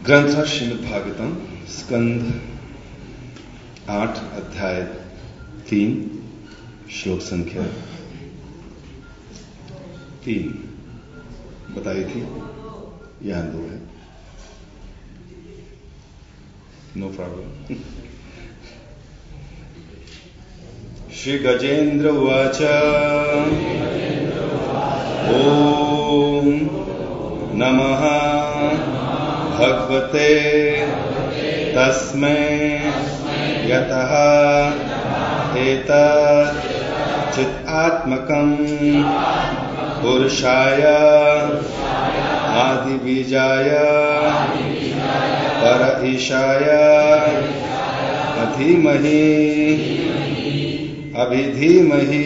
ग्रंथ श्रीमद् भागवतम स्कंद 8 अध्याय 3 श्लोक संख्या 3 बताई थी, यहां 2 है। No problem. श्री गजेंद्र उवाच ओम नमः भगवते तस्मै यतः एतत् चिदात्मकं पुरुषाय आदिबीजाय पर ईशाय अधीमहि अभिधीमहि।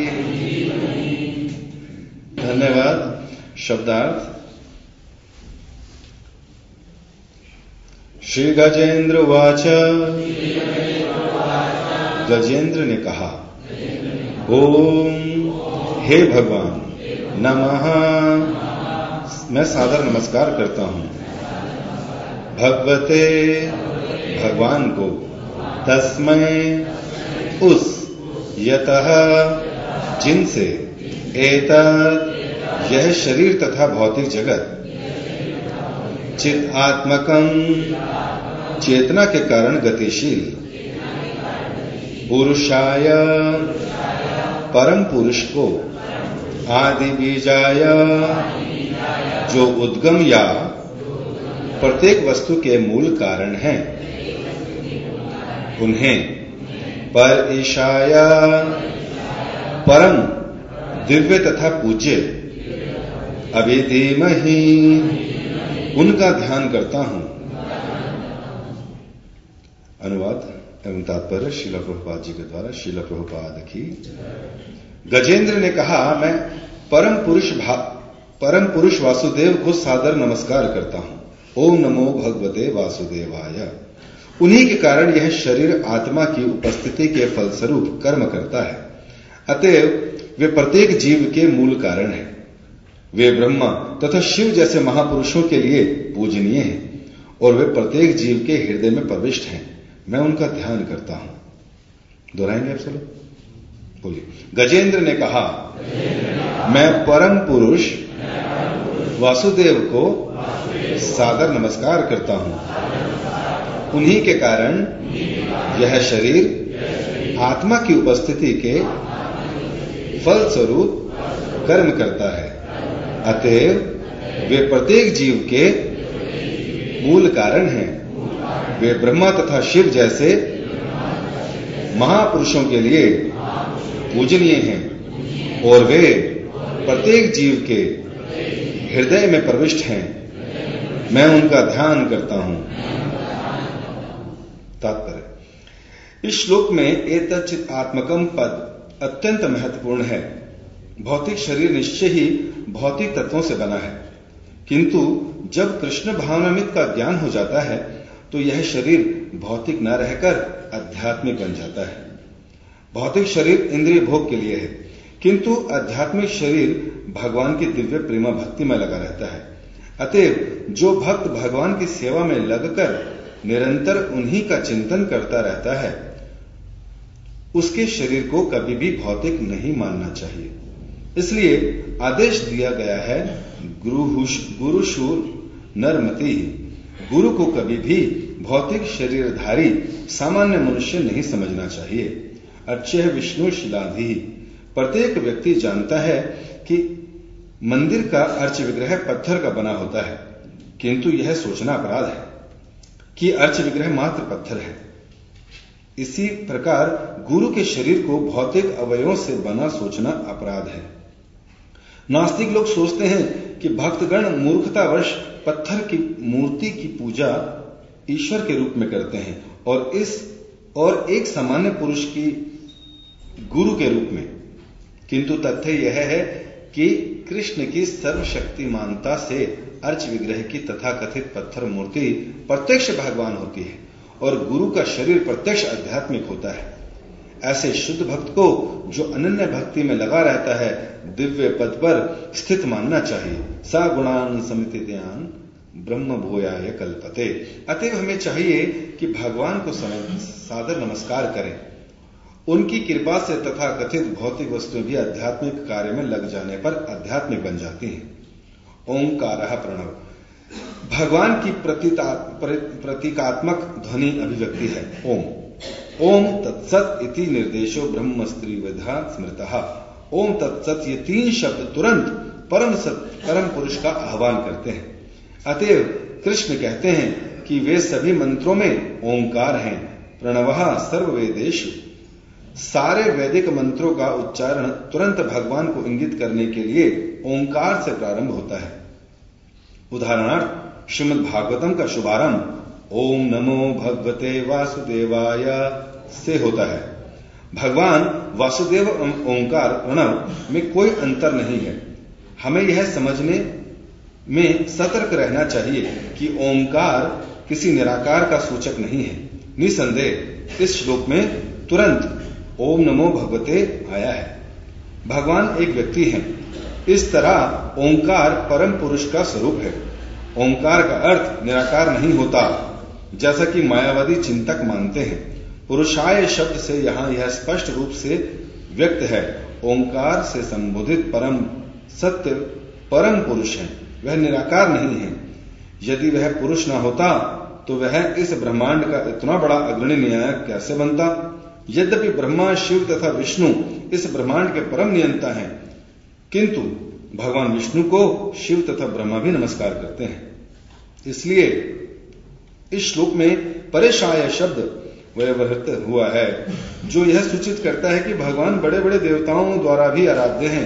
धन्यवाद। शब्दार्थ। श्री गजेंद्र उवाच, गजेंद्र ने कहा, ओम हे भगवान, नमः, मैं सादर नमस्कार करता हूं भगवते, भगवान को, तस्मै, उस, यतः, जिनसे, एतत्, यह शरीर तथा भौतिक जगत, चित आत्मकम, चेतना के कारण गतिशील, पुरुषाय, परम पुरुष को, आदि बीजाय, जो उद्गम या प्रत्येक वस्तु के मूल कारण हैं, उन्हें पर ईशाय, परम दिव्य तथा पूज्य, अभिधीमहि, उनका ध्यान करता हूं। अनुवाद एवं तात्पर्य श्रील प्रभुपाद जी के द्वारा। श्रील प्रभुपाद की। गजेंद्र ने कहा, मैं परम पुरुष वासुदेव को सादर नमस्कार करता हूं। ओम नमो भगवते वासुदेवाय। उन्हीं के कारण यह शरीर आत्मा की उपस्थिति के फलस्वरूप कर्म करता है। अतएव वे प्रत्येक जीव के मूल कारण हैं। वे ब्रह्मा तथा शिव जैसे महापुरुषों के लिए पूजनीय हैं और वे प्रत्येक जीव के हृदय में प्रविष्ट हैं। मैं उनका ध्यान करता हूं। दोहराएंगे आप सब? बोलिए। गजेंद्र ने कहा, मैं परम पुरुष वासुदेव को सादर नमस्कार करता हूं। उन्हीं के कारण यह शरीर आत्मा की उपस्थिति के फलस्वरूप कर्म करता है। अतएव वे प्रत्येक जीव के मूल कारण हैं। वे ब्रह्मा तथा शिव जैसे महापुरुषों के लिए पूजनीय हैं और वे प्रत्येक जीव के हृदय में प्रविष्ट हैं। मैं उनका ध्यान करता हूं। तात्पर्य। इस श्लोक में एतत् चिदात्मकम पद अत्यंत महत्वपूर्ण है। भौतिक शरीर निश्चय ही भौतिक तत्वों से बना है, किंतु जब कृष्ण भावनामृत का ज्ञान हो जाता है तो यह शरीर भौतिक न रहकर आध्यात्मिक बन जाता है। भौतिक शरीर इंद्रिय भोग के लिए है, किंतु आध्यात्मिक शरीर भगवान की दिव्य प्रेमा भक्ति में लगा रहता है। अतएव जो भक्त भगवान की सेवा में लगकर निरंतर उन्हीं का चिंतन करता रहता है, उसके शरीर को कभी भी भौतिक नहीं मानना चाहिए। इसलिए आदेश दिया गया है, गुरुषु नरमति। गुरु को कभी भी भौतिक शरीरधारी सामान्य मनुष्य नहीं समझना चाहिए। अर्च्य विष्णु शिलाधि। प्रत्येक व्यक्ति जानता है कि मंदिर का अर्च विग्रह पत्थर का बना होता है, किंतु यह सोचना अपराध है कि अर्च विग्रह मात्र पत्थर है। इसी प्रकार गुरु के शरीर को भौतिक अवयवों से बना सोचना अपराध है। नास्तिक लोग सोचते हैं कि भक्तगण मूर्खतावश पत्थर की मूर्ति की पूजा ईश्वर के रूप में करते हैं और एक सामान्य पुरुष की गुरु के रूप में। किंतु तथ्य यह है कि कृष्ण की सर्वशक्तिमानता से अर्च विग्रह की तथाकथित पत्थर मूर्ति प्रत्यक्ष भगवान होती है और गुरु का शरीर प्रत्यक्ष आध्यात्मिक होता है। ऐसे शुद्ध भक्त को जो अनन्य भक्ति में लगा रहता है, दिव्य पद पर स्थित मानना चाहिए। सा गुणान समिति ध्यान ब्रह्म भूयाय कल्पते। अतएव हमें चाहिए कि भगवान को सादर नमस्कार करें। उनकी कृपा से तथा कथित भौतिक वस्तुएं भी आध्यात्मिक कार्य में लग जाने पर आध्यात्मिक बन जाती हैं। ओंकारः प्रणव भगवान की प्रतीकात्मक ध्वनि अभिव्यक्ति है। ओम तत्सत इति निर्देशो ब्रह्मस्त्रिविधा स्मृतः। ओम तत्सत ये 3 शब्द तुरंत परम पुरुष का आह्वान करते हैं। अतएव कृष्ण कहते हैं कि वे सभी मंत्रों में ओंकार हैं। प्रणवः सर्ववेदेषु सारे वैदिक मंत्रों का उच्चारण तुरंत भगवान को इंगित करने के लिए ओंकार से प्रारंभ होता है। उदाहरणार्थ श्रीमद् भागवतम का शुभारंभ ओम नमो भगवते वासुदेवाय से होता है। भगवान वासुदेव ओंकार प्रणव में कोई अंतर नहीं है। हमें यह समझने में सतर्क रहना चाहिए कि ओंकार किसी निराकार का सूचक नहीं है। निसंदेह इस श्लोक में तुरंत ओम नमो भगवते आया है। भगवान एक व्यक्ति हैं। इस तरह ओंकार परम पुरुष का स्वरूप है। ओंकार का अर्थ निराकार नहीं होता, जैसा कि मायावादी चिंतक मानते हैं। पुरुषाय शब्द से यहां यह स्पष्ट रूप से व्यक्त है। ओंकार से संबोधित परम सत्य परम पुरुष है, वह निराकार नहीं है। यदि वह पुरुष न होता तो वह इस ब्रह्मांड का इतना बड़ा अग्रणी न्यायक कैसे बनता। यद्यपि ब्रह्मा शिव तथा विष्णु इस ब्रह्मांड के परम नियंता हैं, किंतु भगवान विष्णु को शिव तथा ब्रह्मा भी नमस्कार करते हैं। इसलिए इस श्लोक में परेशाय शब्द व्यवहृत हुआ है, जो यह सूचित करता है कि भगवान बड़े बड़े देवताओं द्वारा भी आराध्य हैं।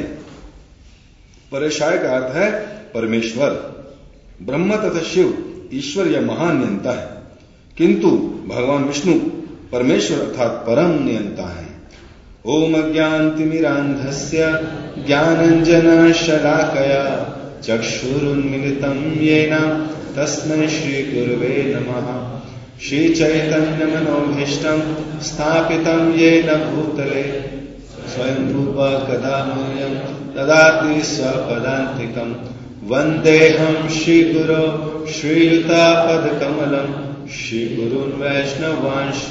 परेशाय का अर्थ है परमेश्वर। ब्रह्मा तथा शिव ईश्वर या महान नियंता है, किंतु भगवान विष्णु परमेश्वर अर्थात परम नियंता है। ओम अज्ञानतिमिरान्धस्य ज्ञानञ्जनशलाकया चक्षुरुन्मिलितं येन तस्मै श्रीगुरवे नमः। श्रीचैतन्यमनोभीष्टं स्थापितं येन भूतले स्वयं रूपा कदा मह्यं ददाति स्वपदान्तिकम्। वन्देऽहं श्रीगुरो श्रीयुतापदकमलम् श्रीगुरून् वैष्णवांश्च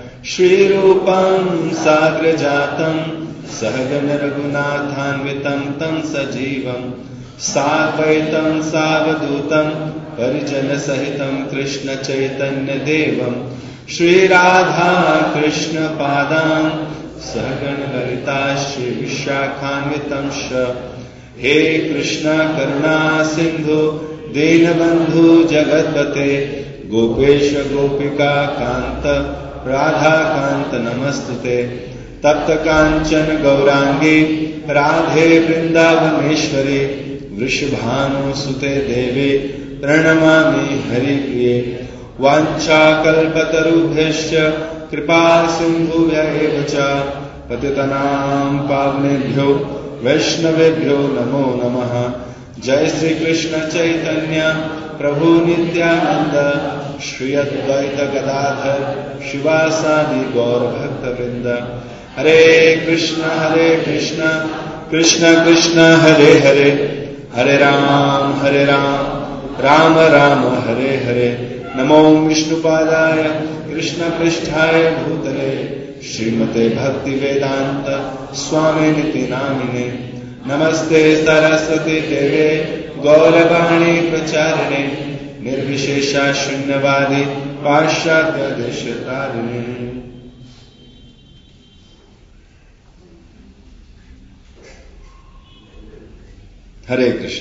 श्रीरूपं साग्रजातं सहगण रघुनाथान्वितं तं सजीवं साद्वैतं सावधूतं परिजनसहितं कृष्ण चैतन्य देवं श्रीराधा कृष्ण पादान् सहगण ललिता श्री विशाखान्वितं हे कृष्ण करुणा सिंधु दीनबंधु जगतपते गोपेश गोपिका कांत राधा कांत नमस्तुते। तप्त कांचन गौरांगी राधे वृंदावनेश्वरी वृषभानुसुते देवी प्रणमामि हरिप्रिये। वाञ्छाकल्पतरुभ्यश्च कृपा सिन्धुभ्यैव च पतितानां पावनेभ्यो वैष्णवेभ्यो नमो नमः। जय श्री कृष्ण चैतन्य प्रभु नित्यानंद श्री अद्वैत गदाधर शिवासादि गौर भक्त वृंद। हरे कृष्ण कृष्ण कृष्ण हरे हरे, हरे राम राम राम हरे हरे। नमो विष्णुपादाय कृष्ण पृष्ठाय भूतले श्रीमते भक्ति वेदांत स्वामी निति नामिने। नमस्ते सरस्वती देवे गौरवाणी प्रचारिणे निर्विशेषा शून्यवादी पाश्चात्य देशतारिणे। हरे कृष्ण।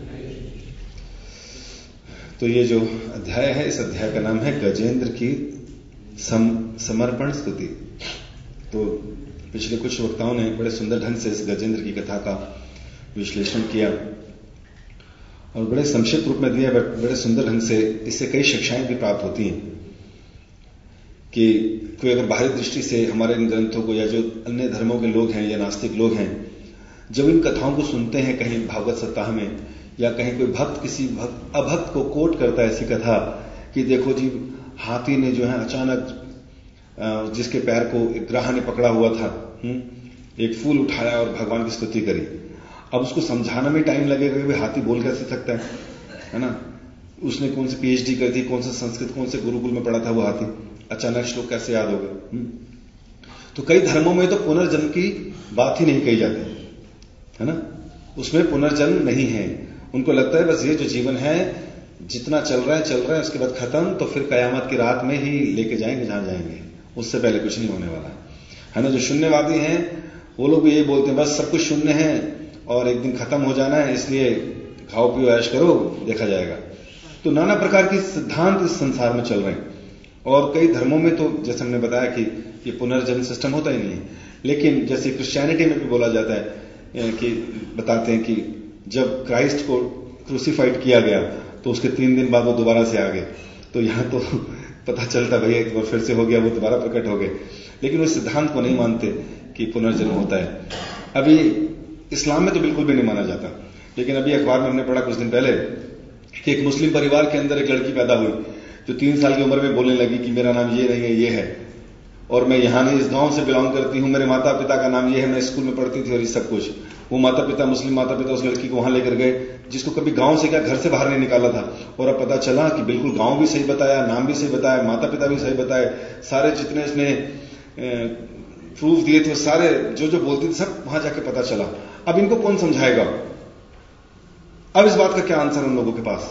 तो ये जो अध्याय है, इस अध्याय का नाम है गजेंद्र की समर्पण स्तुति। तो पिछले कुछ वक्ताओं ने बड़े सुंदर ढंग से इस गजेंद्र की कथा का विश्लेषण किया और बड़े संक्षिप्त रूप में दिया, बड़े सुंदर ढंग से इससे कई शिक्षाएं भी प्राप्त होती हैं कि कोई अगर बाहरी दृष्टि से हमारे इन ग्रंथों को या जो अन्य धर्मों के लोग हैं या नास्तिक लोग हैं, जब इन कथाओं को सुनते हैं कहीं भागवत सप्ताह में या कहीं कोई भक्त किसी अभक्त को कोट करता है ऐसी कथा कि देखो जी हाथी ने जो है अचानक जिसके पैर को एक ग्राह ने पकड़ा हुआ था, एक फूल उठाया और भगवान की स्तुति करी। अब उसको समझाना में टाइम लगेगा कि हाथी बोल कैसे सकता है ना। उसने कौन सी पीएचडी कर दी, कौन सा संस्कृत, कौन से गुरुकुल में पढ़ा था वो हाथी, अचानक श्लोक कैसे याद हो गए? तो कई धर्मों में तो पुनर्जन्म की बात ही नहीं कही जाती है ना, उसमें पुनर्जन्म नहीं है। उनको लगता है बस ये जो जीवन है जितना चल रहा है उसके बाद खत्म, तो फिर कयामत की रात में ही लेके जाएंगे जहां जाएंगे, उससे पहले कुछ नहीं होने वाला है ना। जो शून्यवादी हैं वो लोग भी यही बोलते हैं बस सब कुछ शून्य है और एक दिन खत्म हो जाना है, इसलिए खाओ पियो ऐश करो, देखा जाएगा। तो नाना प्रकार की सिद्धांत इस संसार में चल रहे हैं और कई धर्मों में तो जैसे हमने बताया कि ये पुनर्जन्म सिस्टम होता ही नहीं है। लेकिन जैसे क्रिश्चियनिटी में भी बोला जाता है कि बताते हैं कि जब क्राइस्ट को क्रूसिफाइड किया गया तो उसके 3 दिन बाद वो दोबारा से आ गए। तो यहां तो पता चलता भैया एक बार फिर से हो गया, वो दोबारा प्रकट हो गए। लेकिन वो सिद्धांत को नहीं मानते कि पुनर्जन्म होता है। अभी इस्लाम में तो बिल्कुल भी नहीं माना जाता, लेकिन अभी अखबार में हमने पढ़ा कुछ दिन पहले कि एक मुस्लिम परिवार के अंदर एक लड़की पैदा हुई जो 3 साल की उम्र में बोलने लगी कि मेरा नाम ये नहीं है, ये है, और मैं यहां नहीं, इस गांव से बिलोंग करती हूं, मेरे माता पिता का नाम ये है, मैं स्कूल में पढ़ती थी और ये सब कुछ। वो माता पिता, मुस्लिम माता पिता उस लड़की को वहां लेकर गए जिसको कभी गांव से क्या घर से बाहर नहीं निकाला था, और अब पता चला कि बिल्कुल गांव भी सही बताया, नाम भी सही बताया, माता पिता भी सही बताए, सारे जितने इसने प्रूफ दिए थे सारे जो जो बोलती थी सब वहां जाके पता चला। अब इनको कौन समझाएगा? अब इस बात का क्या आंसर उन लोगों के पास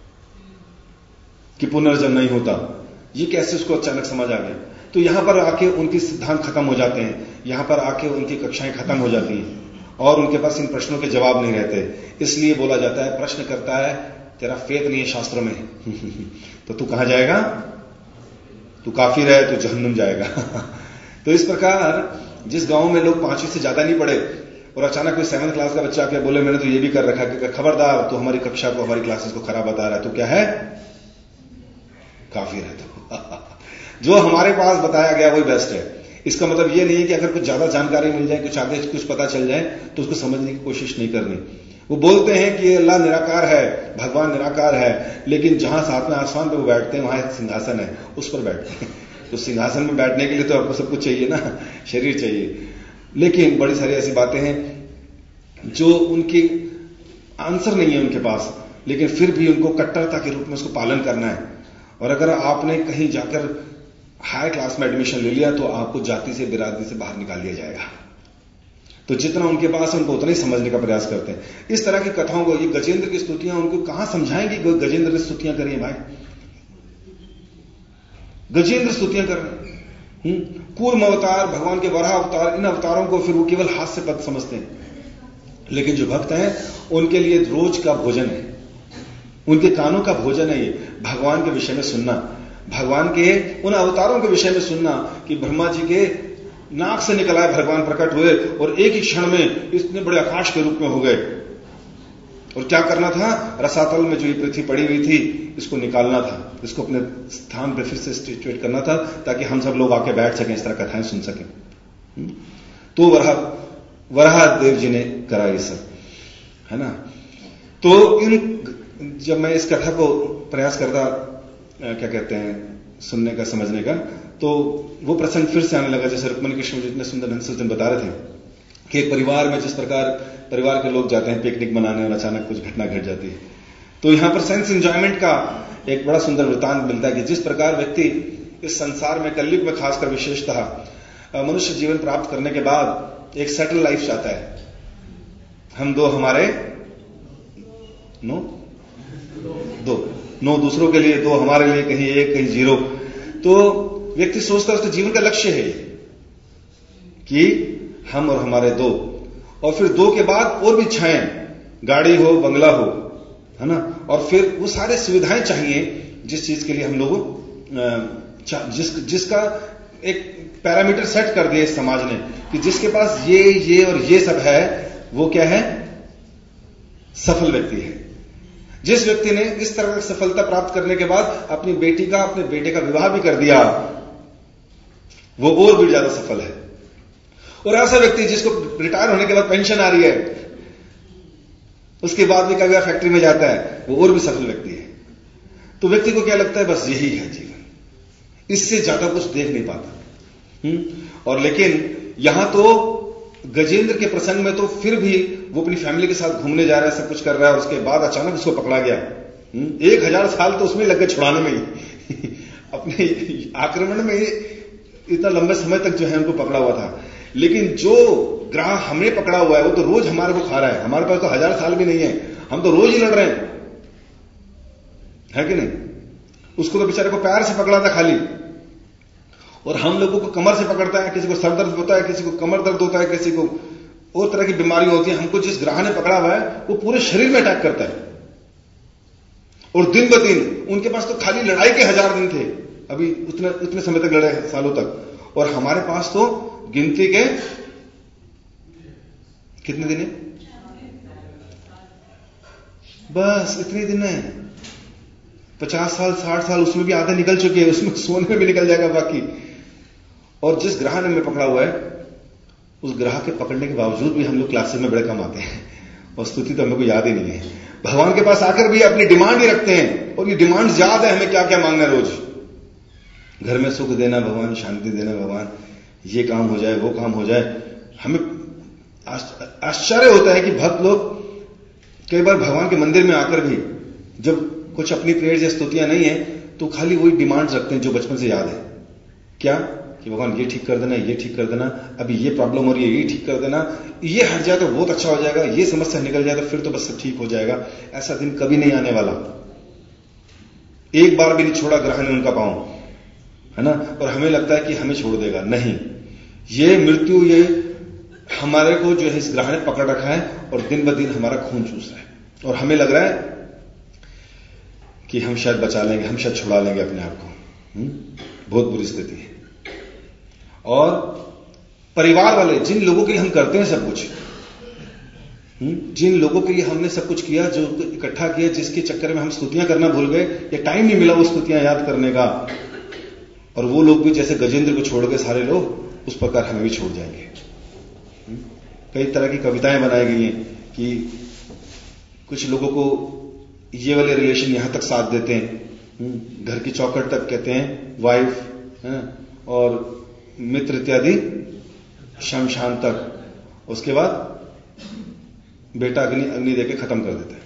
कि पुनर्जन्म नहीं होता? ये कैसे उसको अचानक समझ आ गया? तो यहां पर आके उनके सिद्धांत खत्म हो जाते हैं, यहां पर आके उनकी कक्षाएं खत्म हो जाती हैं और उनके पास इन प्रश्नों के जवाब नहीं रहते। इसलिए बोला जाता है प्रश्न करता है तेरा फेथ नहीं है शास्त्रों में तो तू कहां जाएगा? तू काफिर है, तू जहन्नुम जाएगा तो इस प्रकार जिस गांव में लोग 5वीं से ज्यादा नहीं पढ़े और अचानक कोई 7th क्लास का बच्चा आके बोले मैंने तो ये भी कर रखा है, खबरदार तो हमारी कक्षा को, हमारी क्लासेस को खराब बता रहा है, तो क्या है? काफिर है। तो जो हमारे पास बताया गया वही बेस्ट है। इसका मतलब ये नहीं है कि अगर कुछ ज्यादा जानकारी मिल जाए, कुछ आगे कुछ पता चल जाए तो उसको समझने की कोशिश नहीं करनी। वो बोलते हैं कि अल्लाह निराकार है, भगवान निराकार है, लेकिन जहां साथ में आसमान पे वो बैठते हैं वहां एक सिंहासन है, उस पर बैठते हैं। तो सिंहासन में बैठने के लिए तो आपको सब कुछ चाहिए ना, शरीर चाहिए। लेकिन बड़ी सारी ऐसी बातें हैं जो उनकी आंसर नहीं है उनके पास, लेकिन फिर भी उनको कट्टरता के रूप में उसको पालन करना है। और अगर आपने कहीं जाकर हाई क्लास में एडमिशन ले लिया तो आपको जाति से, बिरादरी से बाहर निकाल दिया जाएगा। तो जितना उनके पास है उनको उतना ही समझने का प्रयास करते हैं। इस तरह की कथाओं को, ये गजेंद्र की स्तुतियां उनको कहां समझाएंगी? गजेंद्र की स्तुतियां करिए भाई, गजेंद्र स्तुतियां कर रहे हैं। कूर्म अवतार, भगवान के वराह अवतार, इन अवतारों को फिर वो केवल हास्य पद समझते हैं। लेकिन जो भक्त हैं उनके लिए रोज का भोजन है, उनके कानों का भोजन है ये भगवान के विषय में सुनना, भगवान के उन अवतारों के विषय में सुनना कि ब्रह्मा जी के नाक से निकल आए भगवान प्रकट हुए और एक ही क्षण में इतने बड़े आकाश के रूप में हो गए। और क्या करना था? रसातल में जो ये पृथ्वी पड़ी हुई थी इसको निकालना था, इसको अपने स्थान पर फिर से सिचुएट करना था ताकि हम सब लोग आके बैठ सकें, इस तरह कथाएं सुन सकें। तो वराह देव जी ने करा ये सब, है ना। तो जब मैं इस कथा को प्रयास करता क्या कहते हैं सुनने का, समझने का, तो वो प्रसंग फिर से आने लगा जैसे रुक्मणी कृष्ण जी इतने सुंदर ढंग से बता रहे थे कि एक परिवार में जिस प्रकार परिवार के लोग जाते हैं पिकनिक मनाने और अचानक कुछ घटना घट जाती है। तो यहां पर सेंस एंजॉयमेंट का एक बड़ा सुंदर वृत्तांत मिलता है कि जिस प्रकार व्यक्ति इस संसार में, कलयुग में खासकर विशेषतः मनुष्य जीवन प्राप्त करने के बाद एक सेटल लाइफ चाहता है। हम दो हमारे नो दूसरों के लिए, दो हमारे लिए, कहीं एक कहीं जीरो। तो व्यक्ति सोचता है उसका जीवन का लक्ष्य है कि हम और हमारे दो, और फिर दो के बाद और भी इच्छाएं, गाड़ी हो, बंगला हो, है ना, और फिर वो सारे सुविधाएं चाहिए जिस चीज के लिए हम लोग जिसका एक पैरामीटर सेट कर दिया इस समाज ने कि जिसके पास ये और ये सब है वो क्या है? सफल व्यक्ति है। जिस व्यक्ति ने इस तरह की सफलता प्राप्त करने के बाद अपनी बेटी का, अपने बेटे का विवाह भी कर दिया, वो और भी ज्यादा सफल है। और ऐसा व्यक्ति जिसको रिटायर होने के बाद पेंशन आ रही है, उसके बाद भी कभी फैक्ट्री में जाता है, वो और भी सफल व्यक्ति है। तो व्यक्ति को क्या लगता है? बस यही है जीवन, इससे ज्यादा कुछ देख नहीं पाता। और लेकिन यहां तो गजेंद्र के प्रसंग में तो फिर भी वो अपनी फैमिली के साथ घूमने जा रहा है, सब कुछ कर रहा है, और उसके बाद अचानक उसको पकड़ा गया 1000 साल तो उसमें लग गए छुड़ाने में ही अपने आक्रमण में इतना लंबे समय तक जो है उनको पकड़ा हुआ था। लेकिन जो ग्रह हमने पकड़ा हुआ है वो तो रोज हमारे को खा रहा है। हमारे पास तो 1000 साल भी नहीं है, हम तो रोज ही लड़ रहे हैं, है कि नहीं? उसको तो बेचारे को पैर से पकड़ा था खाली, और हम लोगों को कमर से पकड़ता है, किसी को सर दर्द होता है, किसी को कमर दर्द होता है, किसी को और तरह की बीमारी होती है। हमको जिस ग्रह ने पकड़ा हुआ है वो पूरे शरीर में अटैक करता है, और दिन ब दिन उनके पास तो खाली लड़ाई के 1000 दिन थे, अभी उतने समय तक लड़े, सालों तक। और हमारे पास तो गिनती के कितने दिन है? बस इतने दिन है। 50 साल 60 साल उसमें भी आधे निकल चुके हैं, उसमें सोने में भी निकल जाएगा बाकी। और जिस ग्रह ने हमें पकड़ा हुआ है उस ग्रह के पकड़ने के बावजूद भी हम लोग क्लासेस में बड़े कम आते हैं, और स्तुति तो हमें को याद ही नहीं है। भगवान के पास आकर भी अपनी डिमांड ही रखते हैं, और ये डिमांड याद है हमें क्या क्या मांगना है रोज। घर में सुख देना भगवान, शांति देना भगवान, ये काम हो जाए वो काम हो जाए। हमें आश्चर्य होता है कि भक्त लोग कई बार भगवान के मंदिर में आकर भी जब कुछ अपनी प्रेयर या स्तुतियां नहीं है तो खाली वही डिमांड्स रखते हैं जो बचपन से याद है। क्या कि भगवान ये ठीक कर देना, ये ठीक कर देना, अभी ये प्रॉब्लम हो रही है ये ठीक कर देना, ये हट जाए तो बहुत अच्छा हो जाएगा, ये समस्या निकल जाए तो फिर तो बस सब ठीक हो जाएगा। ऐसा दिन कभी नहीं आने वाला। एक बार भी नहीं छोड़ा ग्रह ने उनका पांव, है ना? और हमें लगता है कि हमें छोड़ देगा, नहीं। ये मृत्यु, ये हमारे को जो है इस ग्रह ने पकड़ रखा है, और दिन ब दिन हमारा खून चूस रहा है, और हमें लग रहा है कि हम शायद बचा लेंगे, हम शायद छुड़ा लेंगे अपने आप को। बहुत बुरी स्थिति है। और परिवार वाले, जिन लोगों के लिए हम करते हैं सब कुछ, जिन लोगों के लिए हमने सब कुछ किया, जो इकट्ठा किया, जिसके चक्कर में हम स्तुतियां करना भूल गए या टाइम नहीं मिला वो स्तुतियां याद करने का, और वो लोग भी जैसे गजेंद्र को छोड़ के सारे लोग, उस प्रकार हमें भी छोड़ जाएंगे। कई तरह की कविताएं बनाई गई हैं कि कुछ लोगों को ये वाले रिलेशन यहां तक साथ देते हैं, घर की चौखट तक कहते हैं वाइफ, और मित्र इत्यादि शमशान तक, उसके बाद बेटा अग्नि देके खत्म कर देता है।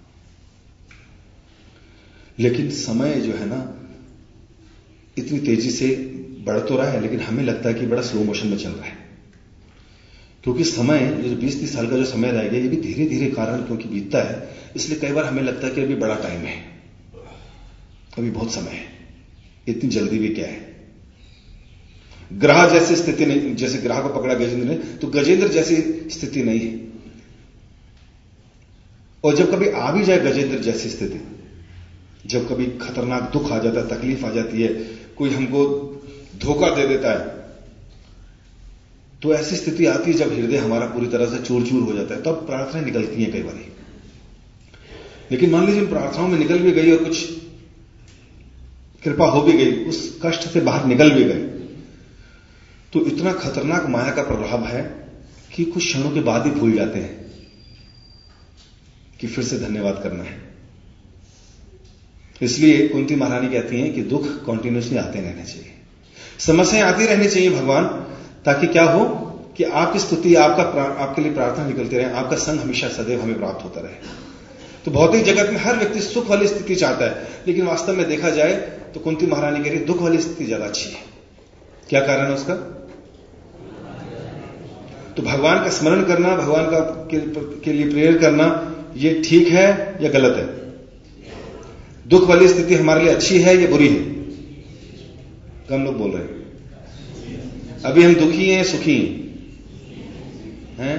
लेकिन समय जो है ना इतनी तेजी से बढ़ तो रहा है, लेकिन हमें लगता है कि बड़ा स्लो मोशन में चल रहा है, क्योंकि समय जो 20-30 साल का जो समय रह गया ये भी धीरे धीरे कारण क्योंकि बीतता है, इसलिए कई बार हमें लगता है कि अभी बड़ा टाइम है, अभी बहुत समय है, इतनी जल्दी भी क्या है। ग्रह जैसी स्थिति नहीं, जैसे ग्रह को पकड़ा गजेंद्र ने, तो गजेंद्र जैसी स्थिति नहीं है। और जब कभी आ भी जाए गजेंद्र जैसी स्थिति, जब कभी खतरनाक दुख आ जाता है, तकलीफ आ जाती है, कोई हमको धोखा दे देता है, तो ऐसी स्थिति आती है जब हृदय हमारा पूरी तरह से चूर चूर हो जाता है, तब प्रार्थनाएं निकलती हैं कई बार। लेकिन मान लीजिए प्रार्थनाओं में निकल भी गई और कुछ कृपा हो भी गई, उस कष्ट से बाहर निकल भी गए, तो इतना खतरनाक माया का प्रभाव है कि कुछ क्षणों के बाद ही भूल जाते हैं कि फिर से धन्यवाद करना है। इसलिए कुंती महारानी कहती हैं कि दुख कंटिन्यूसली आते रहने चाहिए, समस्याएं आती रहनी चाहिए भगवान, ताकि क्या हो कि आपकी स्तुति, आपके लिए प्रार्थना निकलती रहे, आपका संग हमेशा सदैव हमें प्राप्त होता रहे। तो भौतिक जगत में हर व्यक्ति सुख वाली स्थिति चाहता है, लेकिन वास्तव में देखा जाए तो कुंती महारानी कह रही दुख वाली स्थिति ज्यादा अच्छी है। क्या कारण है उसका? तो भगवान का स्मरण करना, भगवान का के लिए प्रेयर करना, ये ठीक है या गलत है? दुख वाली स्थिति हमारे लिए अच्छी है या बुरी है? कम लोग बोल रहे हैं। अभी हम दुखी हैं सुखी हैं?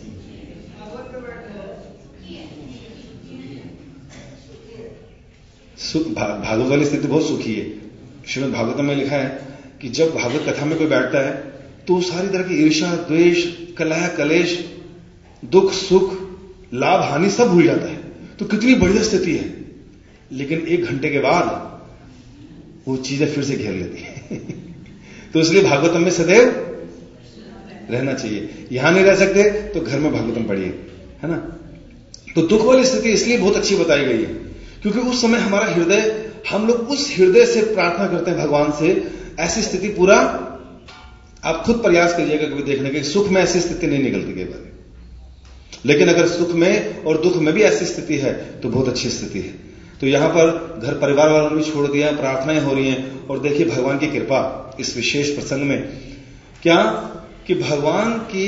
भागवत वाली स्थिति बहुत सुखी है। श्रीमद् भागवतम में लिखा है कि जब भागवत कथा में कोई बैठता है तो सारी तरह की ईर्ष्या, द्वेष, कलह, कलेश, दुख, सुख, लाभ, हानि सब भूल जाता है। तो कितनी बढ़िया स्थिति है। लेकिन 1 घंटे के बाद वो चीजें फिर से घेर लेती है। तो इसलिए भागवतम में सदैव रहना चाहिए। यहां नहीं रह सकते तो घर में भागवतम पढ़िए, है ना। तो दुख वाली स्थिति इसलिए बहुत अच्छी बताई गई है क्योंकि उस समय हमारा हृदय, हम लोग उस हृदय से प्रार्थना करते हैं भगवान से। ऐसी स्थिति पूरा आप खुद प्रयास करिएगा कभी देखने के, सुख में ऐसी स्थिति नहीं निकलती कई बार। लेकिन अगर सुख में और दुख में भी ऐसी स्थिति है तो बहुत अच्छी स्थिति है। तो यहां पर घर परिवार वालों ने भी छोड़ दिया, प्रार्थनाएं हो रही हैं। और देखिए भगवान की कृपा इस विशेष प्रसंग में क्या कि भगवान की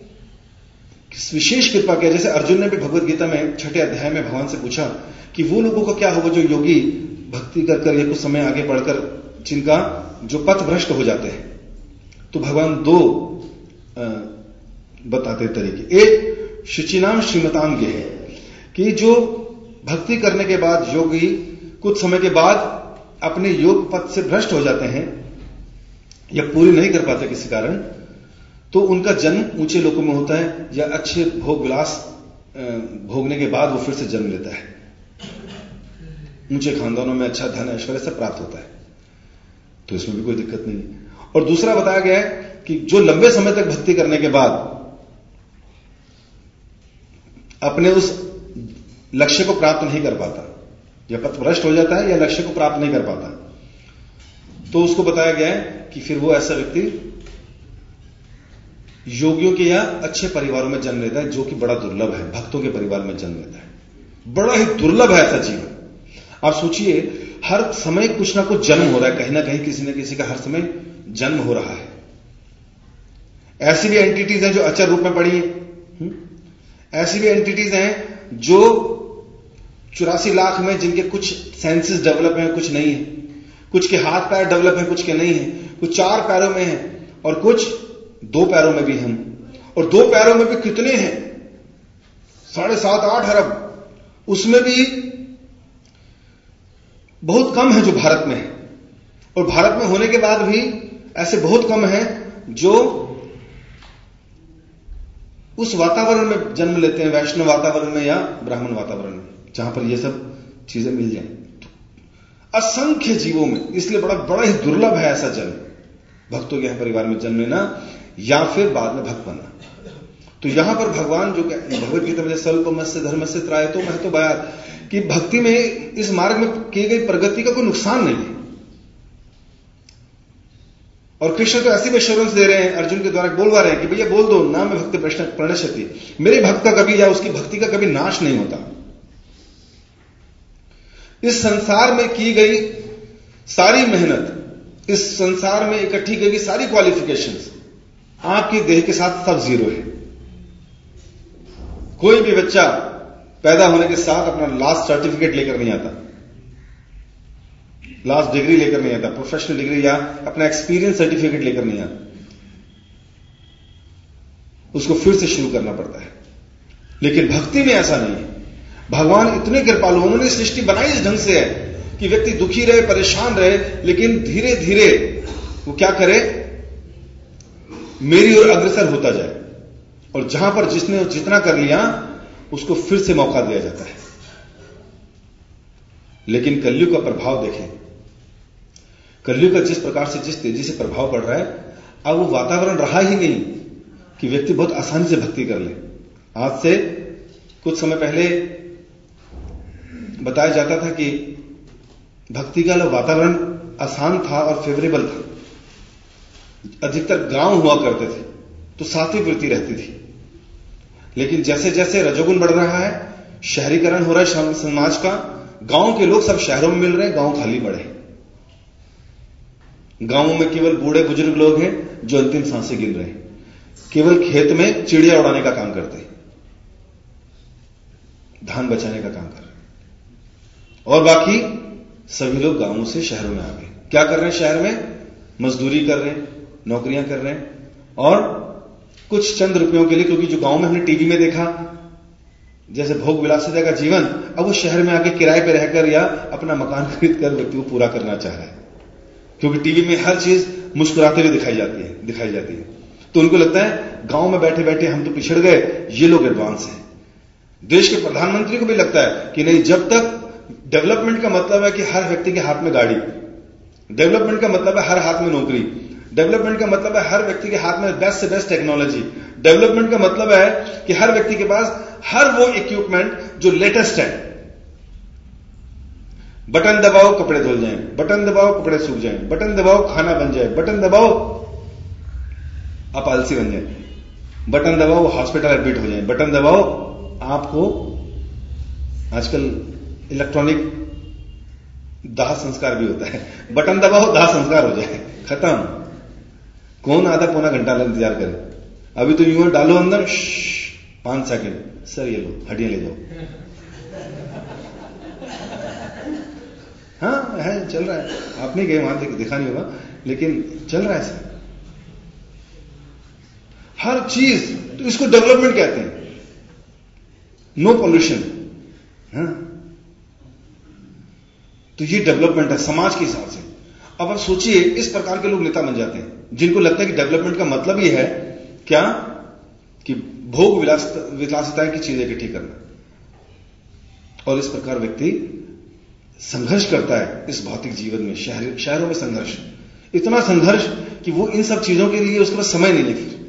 विशेष कृपा क्या, जैसे अर्जुन ने भी भगवत गीता में 6 अध्याय में भगवान से पूछा कि वो लोगों का क्या होगा जो योगी भक्ति कर ये कुछ समय आगे बढ़कर जिनका जो पथ भ्रष्ट हो जाते हैं। तो भगवान 2 बताते तरीके। एक शुचिनाम श्रीमताम ये है कि जो भक्ति करने के बाद योगी कुछ समय के बाद अपने योग पथ से भ्रष्ट हो जाते हैं या पूरी नहीं कर पाते किसी कारण, तो उनका जन्म ऊंचे लोकों में होता है या अच्छे भोग विलास भोगने के बाद वो फिर से जन्म लेता है, ऊंचे खानदानों में अच्छा धन ऐश्वर्य सब प्राप्त होता है। तो इसमें भी कोई दिक्कत नहीं है। और दूसरा बताया गया है कि जो लंबे समय तक भक्ति करने के बाद अपने उस लक्ष्य को प्राप्त नहीं कर पाता या पथ भ्रष्ट हो जाता है या लक्ष्य को प्राप्त नहीं कर पाता, तो उसको बताया गया है कि फिर वो ऐसा व्यक्ति योगियों के या अच्छे परिवारों में जन्म लेता है, जो कि बड़ा दुर्लभ है। भक्तों के परिवार में जन्म लेता है, बड़ा ही दुर्लभ है ऐसा जीवन। आप सोचिए हर समय कुछ ना कुछ जन्म हो रहा है, कहीं ना कहीं किसी न किसी का हर समय जन्म हो रहा है। ऐसी भी एंटिटीज हैं जो अचर रूप में पड़ी हैं, ऐसी भी एंटिटीज हैं जो 84 लाख में जिनके कुछ सेंसेस डेवलप हैं, कुछ नहीं है, कुछ के हाथ पैर डेवलप हैं, कुछ के नहीं है, कुछ 4 पैरों में है और कुछ 2 पैरों में भी हम, और 2 पैरों में भी कितने हैं 7.5-8 अरब, उसमें भी बहुत कम है जो भारत में है, और भारत में होने के बाद भी ऐसे बहुत कम है जो उस वातावरण में जन्म लेते हैं, वैष्णव वातावरण में या ब्राह्मण वातावरण में, जहां पर ये सब चीजें मिल जाएं। तो असंख्य जीवों में, इसलिए बड़ा ही दुर्लभ है ऐसा जन्म, भक्तों के परिवार में जन्म लेना या फिर बाद में भक्त बनना। तो यहां पर भगवान जो भगवत गीता में स्वल्पमस्य धर्मस्य त्रायतो महतो भयात्, कि भक्ति में इस मार्ग में की गई प्रगति का कोई नुकसान नहीं है। और कृष्ण तो ऐसी भी एश्योरेंस दे रहे हैं, अर्जुन के द्वारा बोलवा रहे हैं कि भैया बोल दो ना, मैं भक्ति प्रणश्यति, मेरे भक्त का कभी या उसकी भक्ति का कभी नाश नहीं होता। इस संसार में की गई सारी मेहनत, इस संसार में इकट्ठी की गई सारी क्वालिफिकेशंस आपकी देह के साथ सब जीरो है। कोई भी बच्चा पैदा होने के साथ अपना लास्ट सर्टिफिकेट लेकर नहीं आता, लास्ट डिग्री लेकर नहीं आता, प्रोफेशनल डिग्री या अपना एक्सपीरियंस सर्टिफिकेट लेकर नहीं आता, उसको फिर से शुरू करना पड़ता है। लेकिन भक्ति में ऐसा नहीं है। भगवान इतने कृपालु, उन्होंने सृष्टि बनाई इस ढंग से है कि व्यक्ति दुखी रहे, परेशान रहे, लेकिन धीरे धीरे वो क्या करे, मेरी ओर अग्रसर होता जाए, और जहां पर जिसने जितना कर लिया उसको फिर से मौका दिया जाता है। लेकिन कलयुग का प्रभाव देखें, कलयुग का जिस प्रकार से, जिस तेजी से प्रभाव पड़ रहा है, अब वो वातावरण रहा ही नहीं कि व्यक्ति बहुत आसानी से भक्ति कर ले। आज से कुछ समय पहले बताया जाता था कि भक्ति का वातावरण आसान था और फेवरेबल था, अधिकतर गांव हुआ करते थे तो सात्विक वृत्ति रहती थी। लेकिन जैसे जैसे रजोगुण बढ़ रहा है, शहरीकरण हो रहा है समाज का, गांव के लोग सब शहरों में मिल रहे हैं, गांव खाली पड़े। गांवों में केवल बूढ़े बुजुर्ग लोग हैं जो अंतिम सांसें गिन रहे हैं, केवल खेत में चिड़िया उड़ाने का काम करते हैं, धान बचाने का काम कर रहे हैं, और बाकी सभी लोग गांवों से शहरों में आ गए। क्या कर रहे हैं, शहर में मजदूरी कर रहे हैं, नौकरियां कर रहे हैं, और कुछ चंद रुपयों के लिए, क्योंकि जो गांव में हमने टीवी में देखा जैसे भोग विलासिता का जीवन, अब वो शहर में आके किराए पे रहकर या अपना मकान खरीद कर व्यक्ति को पूरा करना चाह रहा है, क्योंकि टीवी में हर चीज मुस्कुराते हुए दिखाई जाती है। तो उनको लगता है गांव में बैठे बैठे हम तो पिछड़ गए, ये लोग एडवांस हैं। देश के प्रधानमंत्री को भी लगता है कि नहीं, जब तक डेवलपमेंट का मतलब है कि हर व्यक्ति के हाथ में गाड़ी, डेवलपमेंट का मतलब है हर हाथ में नौकरी, डेवलपमेंट का मतलब है हर व्यक्ति के हाथ में बेस्ट से बेस्ट टेक्नोलॉजी, डेवलपमेंट का मतलब है कि हर व्यक्ति के पास हर वो इक्विपमेंट जो लेटेस्ट है। बटन दबाओ कपड़े धुल जाएं, बटन दबाओ कपड़े सूख जाएं, बटन दबाओ खाना बन जाए, बटन दबाओ आप आलसी बन जाए, बटन दबाओ हॉस्पिटल एडमिट हो जाए, बटन दबाओ आपको आजकल इलेक्ट्रॉनिक दाह संस्कार भी होता है, बटन दबाओ दाह संस्कार हो जाए, खत्म। कौन आधा पौना घंटा इंतजार करे? अभी तो यूं डालो अंदर, 5 सेकंड, सर ये लो हड्डियां ले जाओ। हाँ है, चल रहा है, आप नहीं गए वहां, देखा नहीं होगा, लेकिन चल रहा है सर हर चीज। तो इसको डेवलपमेंट कहते हैं, नो पॉल्यूशन। हाँ, तो ये डेवलपमेंट है समाज के हिसाब से। अब आप सोचिए, इस प्रकार के लोग नेता बन जाते हैं जिनको लगता है कि डेवलपमेंट का मतलब ही है क्या कि भोग विलासिता की चीजें इकट्ठी करना, और इस प्रकार व्यक्ति संघर्ष करता है इस भौतिक जीवन में। शहरों में संघर्ष, इतना संघर्ष कि वो इन सब चीजों के लिए उसके पास समय नहीं है, फिर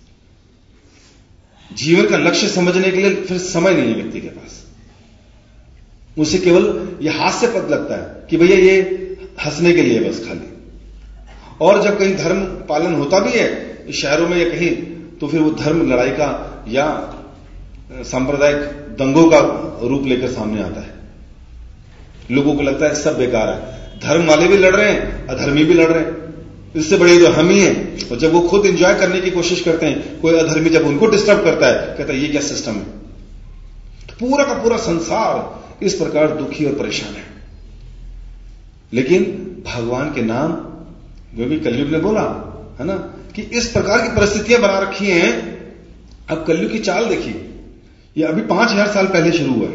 जीवन का लक्ष्य समझने के लिए फिर समय नहीं है व्यक्ति के पास। उसे केवल यह हास्य पद लगता है कि भैया ये हंसने के लिए बस खाली। और जब कहीं धर्म पालन होता भी है शहरों में या कहीं, तो फिर वो धर्म लड़ाई का या सांप्रदायिक दंगों का रूप लेकर सामने आता है। लोगों को लगता है सब बेकार है, धर्म वाले भी लड़ रहे हैं, अधर्मी भी लड़ रहे हैं, इससे बड़े तो हम ही हैं। और जब वो खुद एंजॉय करने की कोशिश करते हैं, कोई अधर्मी जब उनको डिस्टर्ब करता है, कहता है ये क्या सिस्टम है। तो पूरा का पूरा संसार इस प्रकार दुखी और परेशान है। लेकिन भगवान के नाम, जो भी कलयुग ने बोला है ना, कि इस प्रकार की परिस्थितियां बना रखी हैं। अब कलयुग की चाल देखिए, ये अभी 5000 साल पहले शुरू हुआ है।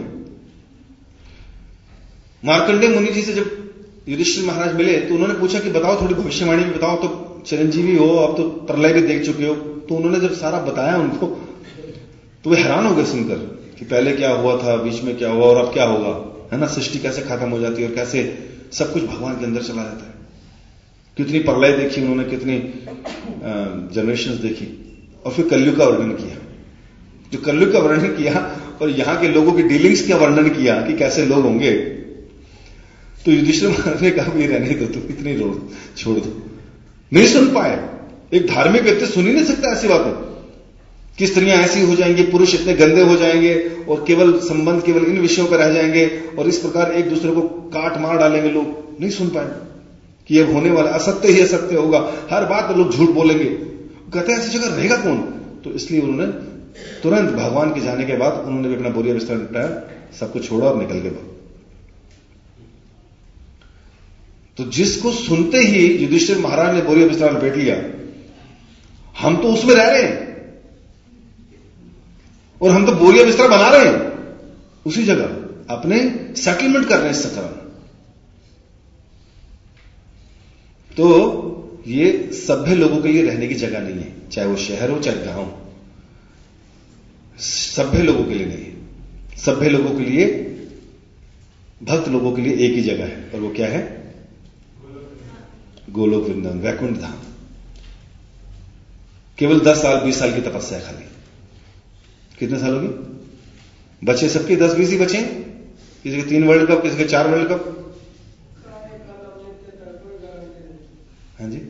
मार्कंडेय मुनि जी से जब युधिष्ठिर महाराज मिले तो उन्होंने पूछा कि बताओ थोड़ी भविष्यवाणी भी बताओ, तो चिरंजीवी हो, अब तो प्रलय भी देख चुके हो। तो उन्होंने जब सारा बताया उनको, तो वे हैरान हो गए सुनकर कि पहले क्या हुआ था, बीच में क्या हुआ और अब क्या होगा, है ना, सृष्टि कैसे खत्म हो जाती है और कैसे सब कुछ भगवान के अंदर चला जाता है। कितनी प्रलय देखी उन्होंने, कितनी जनरेशंस देखी, और फिर कलयुग का वर्णन किया। जो कलयुग का वर्णन किया और यहां के लोगों की डीलिंग्स का वर्णन किया कि कैसे लोग होंगे, तो युधिष्ठिर महाराज ने कहा भी रहने दो, तुम इतनी रो छोड़ दो। नहीं सुन पाए, एक धार्मिक व्यक्ति सुन ही नहीं सकता ऐसी बातें कि स्त्रियां ऐसी हो जाएंगी, पुरुष इतने गंदे हो जाएंगे और केवल संबंध केवल इन विषयों पर रह जाएंगे और इस प्रकार एक दूसरे को काट मार डालेंगे। लोग नहीं सुन पाए कि ये होने वाला असत्य ही असत्य होगा, हर बात पर लोग झूठ बोलेंगे। कहते हैं ऐसी जगह रहेगा कौन। तो इसलिए उन्होंने तुरंत भगवान के जाने के बाद उन्होंने भी अपना बोरिया बिस्तर निपटाया, सब कुछ छोड़ा और निकल गए। तो जिसको सुनते ही युधिष्ठिर महाराज ने बोरिया बिस्तर लपेट लिया, हम तो उसमें रह रहे हैं और हम तो बोरिया बिस्तर बना रहे हैं उसी जगह, अपने सेटलमेंट कर रहे हैं इस चक्कर में। तो ये सभ्य लोगों के लिए रहने की जगह नहीं है, चाहे वो शहर हो चाहे गांव, सभ्य लोगों के लिए नहीं है। सभ्य लोगों के लिए, भक्त लोगों के लिए एक ही जगह है, और वो क्या है? गोलोक वृंदावन, वैकुंठ धाम। केवल 10 साल 20 साल की तपस्या खाली। कितने साल होगी? बचे सबके 10-20 ही बचे, किसी के 3 वर्ल्ड कप, किसी के 4 वर्ल्ड कप। हाँ जी,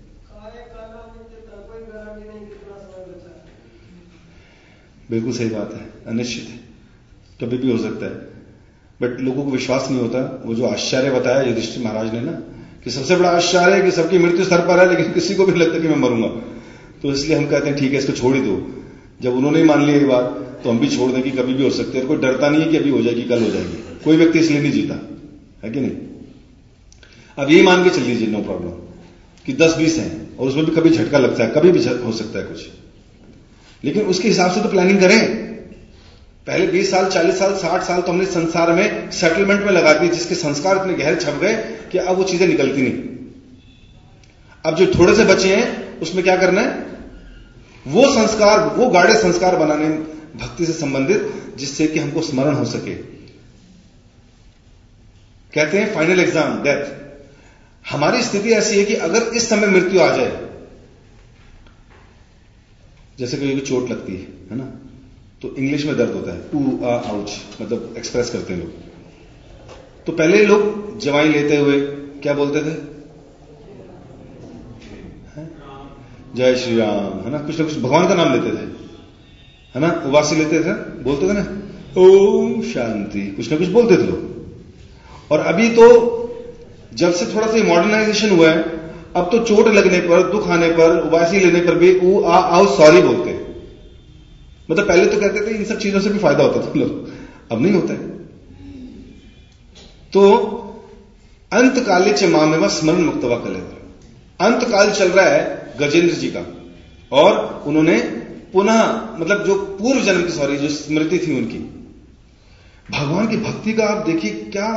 बिल्कुल सही बात है, अनिश्चित है, कभी भी हो सकता है। बट लोगों को विश्वास नहीं होता। वो जो आश्चर्य बताया युधिष्ठिर महाराज ने ना, कि सबसे बड़ा आश्चर्य है कि सबकी मृत्यु सर पर है लेकिन किसी को भी लगता है कि मैं मरूंगा। तो इसलिए हम कहते हैं ठीक है इसको छोड़ ही दो। जब उन्होंने ही मान लिया ये बात, तो हम भी छोड़ दें कि कभी भी हो सकती है। कोई डरता नहीं है कि अभी हो जाएगी कल हो जाएगी, कोई व्यक्ति इसलिए नहीं जीता है कि नहीं। अब यही मान के चल लीजिए, नो प्रॉब्लम, कि 10-20 हैं और उसमें भी कभी झटका लगता है, कभी भी हो सकता है कुछ, लेकिन उसके हिसाब से तो प्लानिंग करें। पहले 20 साल 40 साल 60 साल तो हमने संसार में सेटलमेंट में लगा दी, जिसके संस्कार इतने गहरे छप गए कि अब वो चीजें निकलती नहीं। अब जो थोड़े से बचे हैं उसमें क्या करना है? वो संस्कार, वो गाढ़े संस्कार बनाने भक्ति से संबंधित, जिससे कि हमको स्मरण हो सके। कहते हैं फाइनल एग्जाम डेथ। हमारी स्थिति ऐसी है कि अगर इस समय मृत्यु आ जाए, जैसे कोई चोट लगती है ना, तो इंग्लिश में दर्द होता है, आउच, मतलब एक्सप्रेस करते हैं लोग। तो पहले लोग जवाई लेते हुए क्या बोलते थे? जय श्री राम, है ना, कुछ ना कुछ भगवान का नाम लेते थे, है ना, उवासी लेते थे, बोलते थे ना, ओम शांति, कुछ ना कुछ बोलते थे लोग। और अभी तो जब से थोड़ा सा मॉडर्नाइजेशन हुआ है, अब तो चोट लगने पर, दुख आने पर, उबासी लेने पर भी आओ सॉरी बोलते हैं। मतलब पहले तो कहते थे इन सब चीजों से भी फायदा होता था लोग, अब नहीं होता है। तो अंतकाले च मामेव स्मरण मुक्तवा कलेवर, अंतकाल चल रहा है गजेंद्र जी का, और उन्होंने पुनः मतलब जो पूर्व जन्म की जो स्मृति थी उनकी, भगवान की भक्ति का आप देखिए क्या